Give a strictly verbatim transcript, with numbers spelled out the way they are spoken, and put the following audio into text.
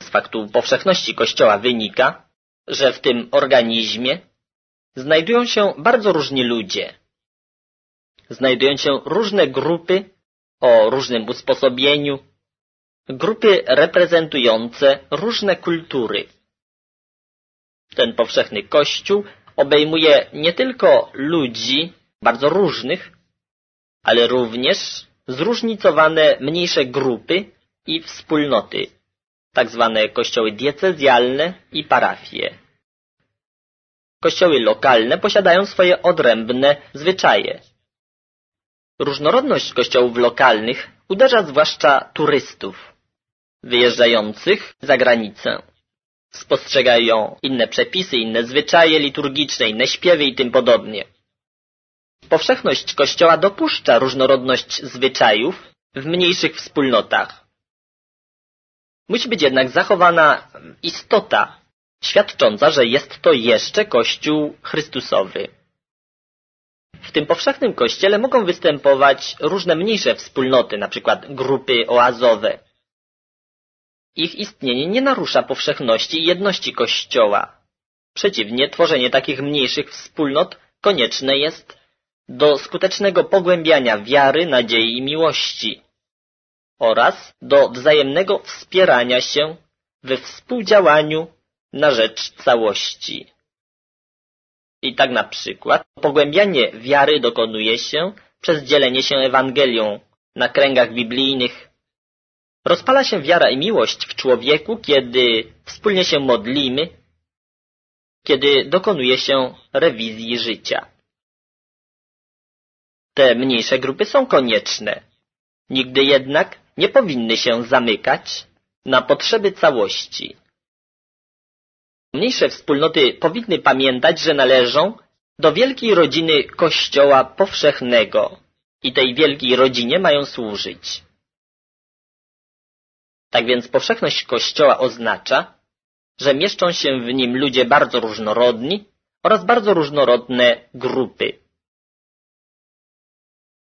faktu powszechności Kościoła wynika, że w tym organizmie znajdują się bardzo różni ludzie. Znajdują się różne grupy o różnym usposobieniu, grupy reprezentujące różne kultury. Ten powszechny Kościół obejmuje nie tylko ludzi bardzo różnych, ale również zróżnicowane mniejsze grupy i wspólnoty, tak zwane kościoły diecezjalne i parafie. Kościoły lokalne posiadają swoje odrębne zwyczaje. Różnorodność kościołów lokalnych uderza zwłaszcza turystów wyjeżdżających za granicę. Spostrzegają inne przepisy, inne zwyczaje liturgiczne, inne śpiewy i tym podobnie. Powszechność Kościoła dopuszcza różnorodność zwyczajów w mniejszych wspólnotach. Musi być jednak zachowana istota, świadcząca, że jest to jeszcze Kościół Chrystusowy. W tym powszechnym Kościele mogą występować różne mniejsze wspólnoty, np. grupy oazowe. Ich istnienie nie narusza powszechności i jedności Kościoła. Przeciwnie, tworzenie takich mniejszych wspólnot konieczne jest do skutecznego pogłębiania wiary, nadziei i miłości oraz do wzajemnego wspierania się we współdziałaniu na rzecz całości. I tak na przykład pogłębianie wiary dokonuje się przez dzielenie się Ewangelią na kręgach biblijnych. Rozpala się wiara i miłość w człowieku, kiedy wspólnie się modlimy, kiedy dokonuje się rewizji życia. Te mniejsze grupy są konieczne, nigdy jednak nie powinny się zamykać na potrzeby całości. Mniejsze wspólnoty powinny pamiętać, że należą do wielkiej rodziny Kościoła powszechnego i tej wielkiej rodzinie mają służyć. Tak więc powszechność Kościoła oznacza, że mieszczą się w nim ludzie bardzo różnorodni oraz bardzo różnorodne grupy.